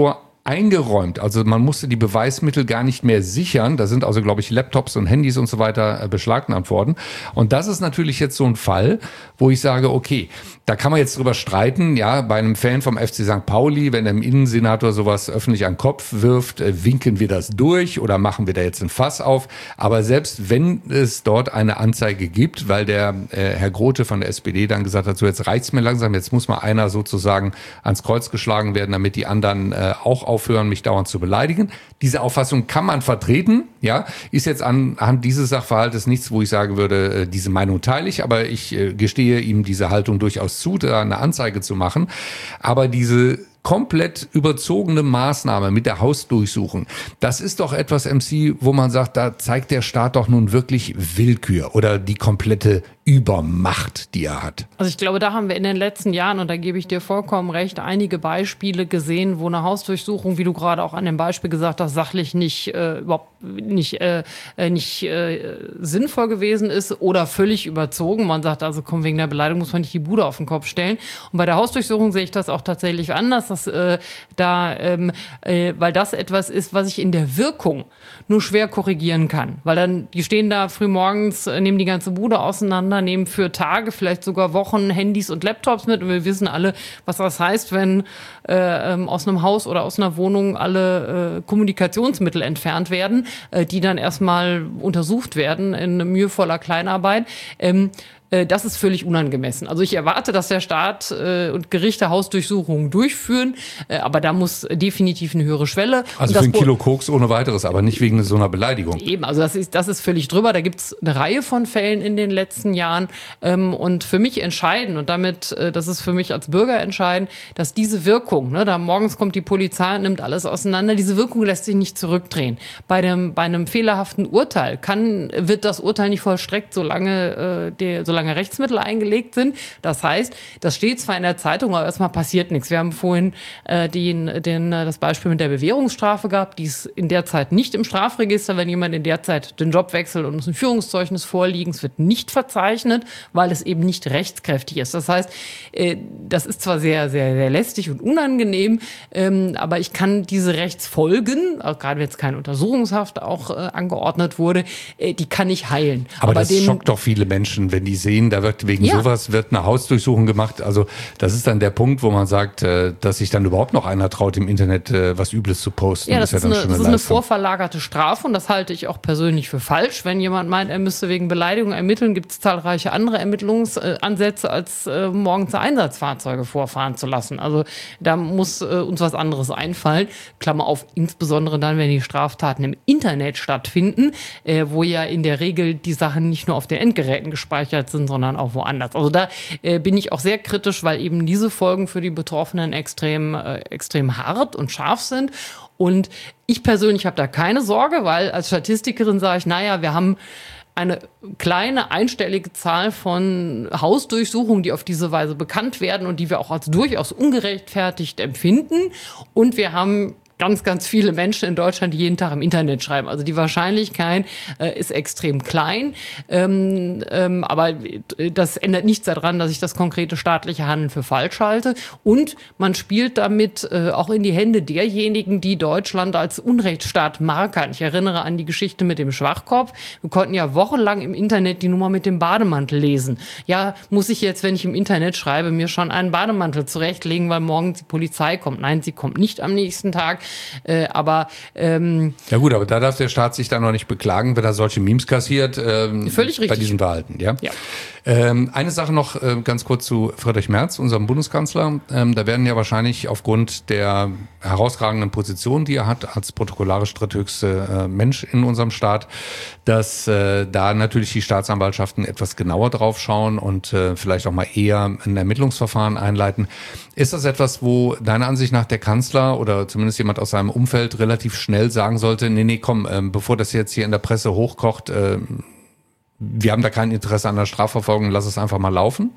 eingeräumt. Also man musste die Beweismittel gar nicht mehr sichern. Da sind also, glaube ich, Laptops und Handys und so weiter beschlagnahmt worden. Und das ist natürlich jetzt so ein Fall, wo ich sage, okay, da kann man jetzt drüber streiten, ja, bei einem Fan vom F C Sankt Pauli, wenn der Innensenator sowas öffentlich an den Kopf wirft, winken wir das durch oder machen wir da jetzt ein Fass auf. Aber selbst wenn es dort eine Anzeige gibt, weil der äh, Herr Grote von der S P D dann gesagt hat, so jetzt reicht's mir langsam, jetzt muss mal einer sozusagen ans Kreuz geschlagen werden, damit die anderen äh, auch aufhören, mich dauernd zu beleidigen. Diese Auffassung kann man vertreten, ja, ist jetzt anhand dieses Sachverhaltes nichts, wo ich sagen würde, äh, diese Meinung teile ich, aber ich äh, gestehe ihm diese Haltung durchaus zu, da eine Anzeige zu machen. Aber diese komplett überzogene Maßnahme mit der Hausdurchsuchung, das ist doch etwas, M C, wo man sagt, da zeigt der Staat doch nun wirklich Willkür oder die komplette Übermacht, die er hat. Also ich glaube, da haben wir in den letzten Jahren, und da gebe ich dir vollkommen recht, einige Beispiele gesehen, wo eine Hausdurchsuchung, wie du gerade auch an dem Beispiel gesagt hast, sachlich nicht äh, überhaupt nicht äh, nicht äh, sinnvoll gewesen ist oder völlig überzogen. Man sagt also, komm, wegen der Beleidigung muss man nicht die Bude auf den Kopf stellen. Und bei der Hausdurchsuchung sehe ich das auch tatsächlich anders, dass äh, da, ähm, äh, weil das etwas ist, was ich in der Wirkung nur schwer korrigieren kann, weil dann die stehen da früh morgens, äh, nehmen die ganze Bude auseinander, nehmen für Tage, vielleicht sogar Wochen Handys und Laptops mit und wir wissen alle, was das heißt, wenn äh, ähm, aus einem Haus oder aus einer Wohnung alle äh, Kommunikationsmittel entfernt werden, äh, die dann erstmal untersucht werden in mühevoller Kleinarbeit. Ähm, Das ist völlig unangemessen. Also ich erwarte, dass der Staat äh, und Gerichte Hausdurchsuchungen durchführen, äh, aber da muss definitiv eine höhere Schwelle. Also für ein Kilo Koks ohne weiteres, aber nicht wegen so einer Beleidigung. Eben, also das ist, das ist völlig drüber. Da gibt's eine Reihe von Fällen in den letzten Jahren. Ähm, und für mich entscheidend, und damit, äh, das ist für mich als Bürger entscheidend, dass diese Wirkung, ne, da morgens kommt die Polizei und nimmt alles auseinander, diese Wirkung lässt sich nicht zurückdrehen. Bei dem, bei einem fehlerhaften Urteil kann, wird das Urteil nicht vollstreckt, solange, äh, der, solange Rechtsmittel eingelegt sind. Das heißt, das steht zwar in der Zeitung, aber erstmal passiert nichts. Wir haben vorhin äh, den, den, das Beispiel mit der Bewährungsstrafe gehabt, die ist in der Zeit nicht im Strafregister. Wenn jemand in der Zeit den Job wechselt und muss ein Führungszeugnis vorliegen, es wird nicht verzeichnet, weil es eben nicht rechtskräftig ist. Das heißt, äh, das ist zwar sehr, sehr, sehr lästig und unangenehm, ähm, aber ich kann diese Rechtsfolgen, auch gerade wenn jetzt keine Untersuchungshaft auch äh, angeordnet wurde, äh, die kann ich heilen. Aber, aber das den, schockt doch viele Menschen, wenn die sehen, da wird wegen ja. sowas wird eine Hausdurchsuchung gemacht. Also das ist dann der Punkt, wo man sagt, dass sich dann überhaupt noch einer traut, im Internet was Übles zu posten. Ja, das, das ist, ja dann eine, das ist eine vorverlagerte Strafe und das halte ich auch persönlich für falsch. Wenn jemand meint, er müsste wegen Beleidigung ermitteln, gibt es zahlreiche andere Ermittlungsansätze, als äh, morgens Einsatzfahrzeuge vorfahren zu lassen. Also da muss äh, uns was anderes einfallen. Klammer auf, insbesondere dann, wenn die Straftaten im Internet stattfinden, äh, wo ja in der Regel die Sachen nicht nur auf den Endgeräten gespeichert sind, sondern auch woanders. Also da äh, bin ich auch sehr kritisch, weil eben diese Folgen für die Betroffenen extrem, äh, extrem hart und scharf sind. Und ich persönlich habe da keine Sorge, weil als Statistikerin sage ich, naja, wir haben eine kleine einstellige Zahl von Hausdurchsuchungen, die auf diese Weise bekannt werden und die wir auch als durchaus ungerechtfertigt empfinden. Und wir haben ganz, ganz viele Menschen in Deutschland, die jeden Tag im Internet schreiben. Also die Wahrscheinlichkeit äh, ist extrem klein. Ähm, ähm, aber das ändert nichts daran, dass ich das konkrete staatliche Handeln für falsch halte. Und man spielt damit äh, auch in die Hände derjenigen, die Deutschland als Unrechtsstaat markern. Ich erinnere an die Geschichte mit dem Schwachkopf. Wir konnten ja wochenlang im Internet die Nummer mit dem Bademantel lesen. Ja, muss ich jetzt, wenn ich im Internet schreibe, mir schon einen Bademantel zurechtlegen, weil morgen die Polizei kommt? Nein, sie kommt nicht am nächsten Tag. Äh, aber ähm, ja gut, aber da darf der Staat sich dann noch nicht beklagen, wenn er solche Memes kassiert. Ähm, völlig richtig. Bei diesem Verhalten, ja. ja. Ähm, eine Sache noch äh, ganz kurz zu Friedrich Merz, unserem Bundeskanzler. Ähm, da werden ja wahrscheinlich aufgrund der herausragenden Position, die er hat als protokollarisch dritthöchste äh, Mensch in unserem Staat, dass äh, da natürlich die Staatsanwaltschaften etwas genauer drauf schauen und äh, vielleicht auch mal eher ein Ermittlungsverfahren einleiten. Ist das etwas, wo deiner Ansicht nach der Kanzler oder zumindest jemand aus seinem Umfeld relativ schnell sagen sollte, nee, nee, komm, ähm, bevor das jetzt hier in der Presse hochkocht, äh, wir haben da kein Interesse an der Strafverfolgung, lass es einfach mal laufen?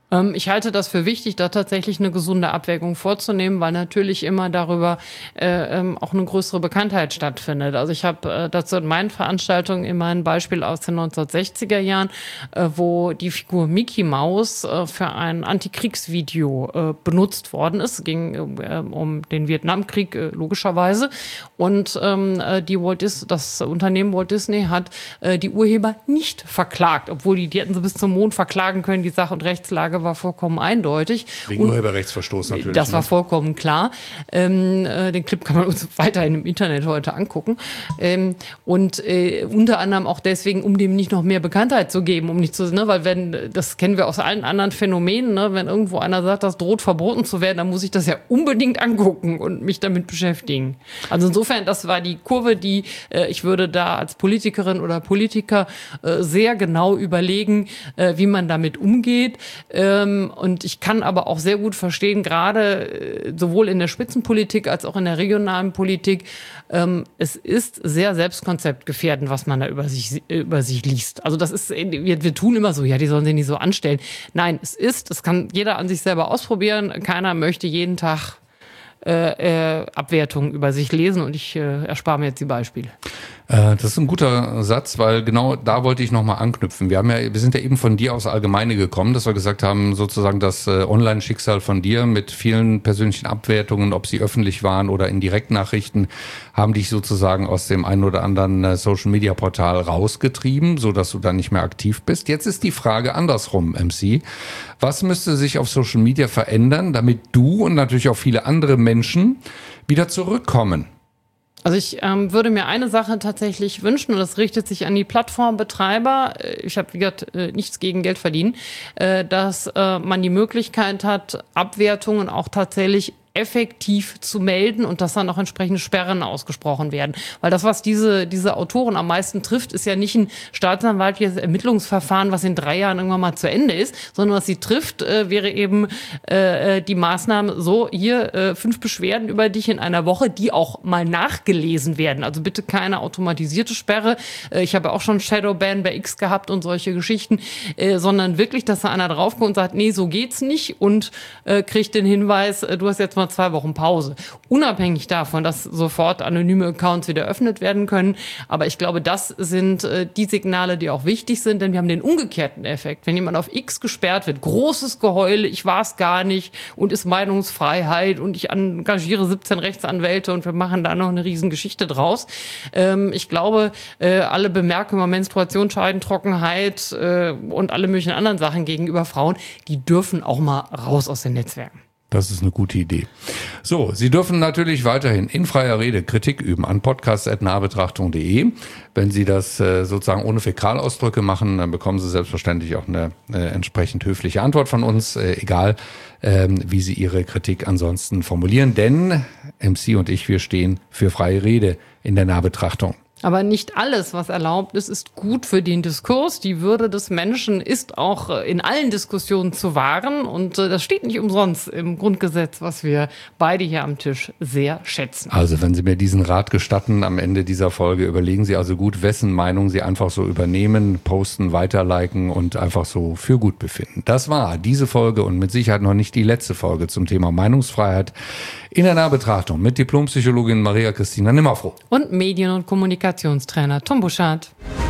Ähm, ich halte das für wichtig, da tatsächlich eine gesunde Abwägung vorzunehmen, weil natürlich immer darüber äh, ähm, auch eine größere Bekanntheit stattfindet. Also ich habe äh, dazu in meinen Veranstaltungen immer ein Beispiel aus den neunzehnhundertsechziger Jahren, äh, wo die Figur Mickey Mouse äh, für ein Antikriegsvideo äh, benutzt worden ist. Es ging äh, um den Vietnamkrieg, äh, logischerweise. Und ähm, die Walt Dis- das Unternehmen Walt Disney hat äh, die Urheber nicht verklagt, obwohl die, die hätten sie bis zum Mond verklagen können. Die Sach- und Rechtslage war vollkommen eindeutig. Wegen und Urheberrechtsverstoß natürlich. Das war ne? vollkommen klar. Ähm, äh, den Clip kann man uns weiterhin im Internet heute angucken. Ähm, und äh, unter anderem auch deswegen, um dem nicht noch mehr Bekanntheit zu geben, um nicht zu, ne, weil wenn, das kennen wir aus allen anderen Phänomenen, ne, wenn irgendwo einer sagt, das droht verboten zu werden, dann muss ich das ja unbedingt angucken und mich damit beschäftigen. Also insofern, das war die Kurve, die äh, ich würde da als Politikerin oder Politiker äh, sehr genau überlegen, äh, wie man damit umgeht. Ähm, und ich kann aber auch sehr gut verstehen, gerade äh, sowohl in der Spitzenpolitik als auch in der regionalen Politik, ähm, es ist sehr selbstkonzeptgefährdend, was man da über sich, über sich liest. Also das ist, wir, wir tun immer so, ja, die sollen sich nicht so anstellen. Nein, es ist, es kann jeder an sich selber ausprobieren. Keiner möchte jeden Tag Äh, äh, Abwertungen über sich lesen und ich äh, erspare mir jetzt die Beispiele. Äh, das ist ein guter Satz, weil genau da wollte ich nochmal anknüpfen. Wir haben ja, wir sind ja eben von dir aus Allgemeine gekommen, dass wir gesagt haben, sozusagen das äh, Online-Schicksal von dir mit vielen persönlichen Abwertungen, ob sie öffentlich waren oder in Direktnachrichten, haben dich sozusagen aus dem einen oder anderen äh, Social-Media-Portal rausgetrieben, so dass du dann nicht mehr aktiv bist. Jetzt ist die Frage andersrum, M C. Was müsste sich auf Social Media verändern, damit du und natürlich auch viele andere Menschen wieder zurückkommen? Also ich ähm, würde mir eine Sache tatsächlich wünschen, und das richtet sich an die Plattformbetreiber. Ich habe, wie gesagt, äh, nichts gegen Geld verdienen, äh, dass äh, man die Möglichkeit hat, Abwertungen auch tatsächlich effektiv zu melden und dass dann auch entsprechende Sperren ausgesprochen werden. Weil das, was diese, diese Autoren am meisten trifft, ist ja nicht ein staatsanwaltliches Ermittlungsverfahren, was in drei Jahren irgendwann mal zu Ende ist, sondern was sie trifft, äh, wäre eben äh, die Maßnahme, so hier äh, fünf Beschwerden über dich in einer Woche, die auch mal nachgelesen werden. Also bitte keine automatisierte Sperre. Äh, ich habe auch schon Shadowban bei X gehabt und solche Geschichten, äh, sondern wirklich, dass da einer draufkommt und sagt, nee, so geht's nicht und äh, kriegt den Hinweis, äh, du hast jetzt mal zwei Wochen Pause. Unabhängig davon, dass sofort anonyme Accounts wieder öffnet werden können. Aber ich glaube, das sind äh, die Signale, die auch wichtig sind, denn wir haben den umgekehrten Effekt. Wenn jemand auf X gesperrt wird, großes Geheule, ich war es gar nicht und ist Meinungsfreiheit und ich engagiere siebzehn Rechtsanwälte und wir machen da noch eine Riesengeschichte draus. Ähm, ich glaube, äh, alle Bemerkungen über Menstruationsscheiden, Trockenheit äh, und alle möglichen anderen Sachen gegenüber Frauen, die dürfen auch mal raus aus den Netzwerken. Das ist eine gute Idee. So, Sie dürfen natürlich weiterhin in freier Rede Kritik üben an podcast at nahbetrachtung punkt de. Wenn Sie das äh, sozusagen ohne Fäkalausdrücke machen, dann bekommen Sie selbstverständlich auch eine äh, entsprechend höfliche Antwort von uns, äh, egal ähm, wie Sie Ihre Kritik ansonsten formulieren. Denn M C und ich, wir stehen für freie Rede in der Nahbetrachtung. Aber nicht alles, was erlaubt ist, ist gut für den Diskurs. Die Würde des Menschen ist auch in allen Diskussionen zu wahren. Und das steht nicht umsonst im Grundgesetz, was wir beide hier am Tisch sehr schätzen. Also wenn Sie mir diesen Rat gestatten, am Ende dieser Folge überlegen Sie also gut, wessen Meinung Sie einfach so übernehmen, posten, weiterliken und einfach so für gut befinden. Das war diese Folge und mit Sicherheit noch nicht die letzte Folge zum Thema Meinungsfreiheit in der Nahbetrachtung mit Diplompsychologin Maria Christina Nimmerfroh. Und Medien- und Kommunikationstrainer Tom Buschardt.